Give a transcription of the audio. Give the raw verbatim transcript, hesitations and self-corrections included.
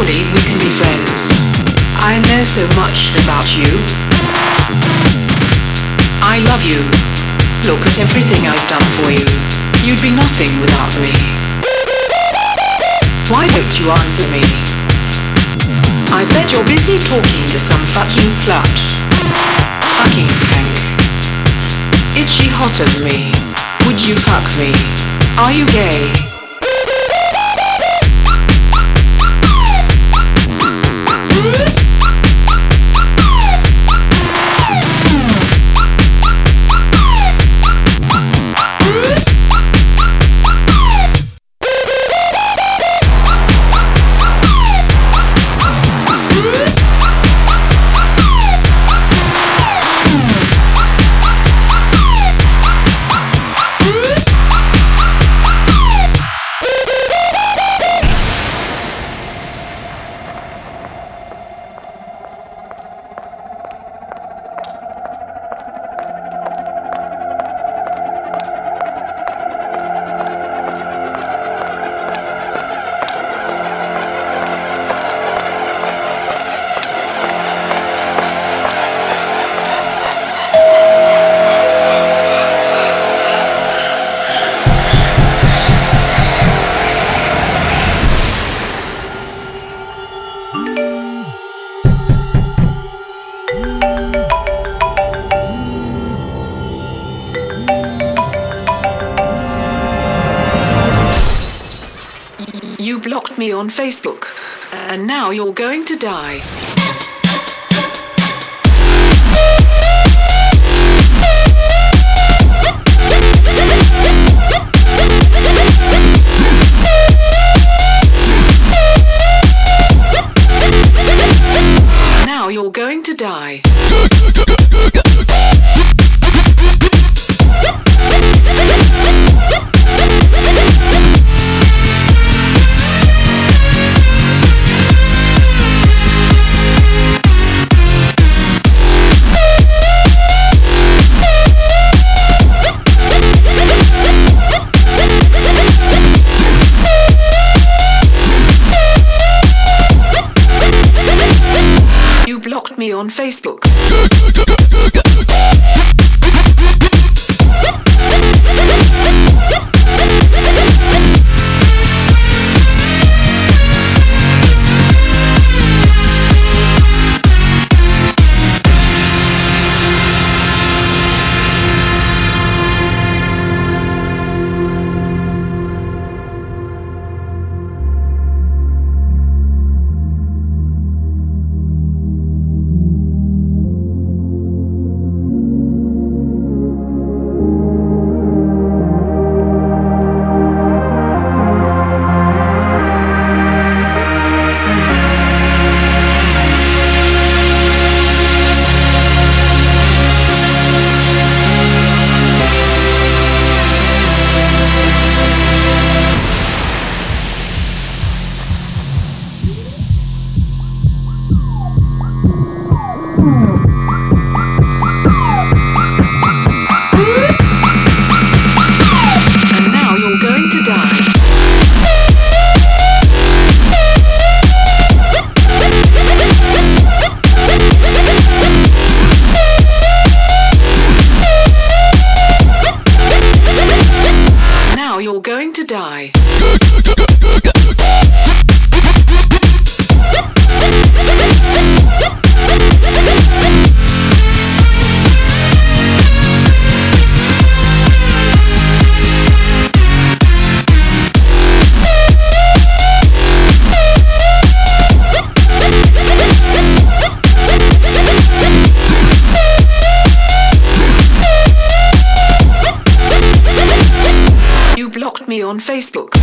Surely we can be friends. I know so much about you. I love you. Look at everything I've done for you. You'd be nothing without me. Why don't you answer me? I bet you're busy talking to some fucking slut. Fucking skank. Is she hotter than me? Would you fuck me? Are you gay? You blocked me on Facebook, and now you're going to die. Now you're going to die. Blocked me on Facebook. You're going to die. You blocked me on Facebook.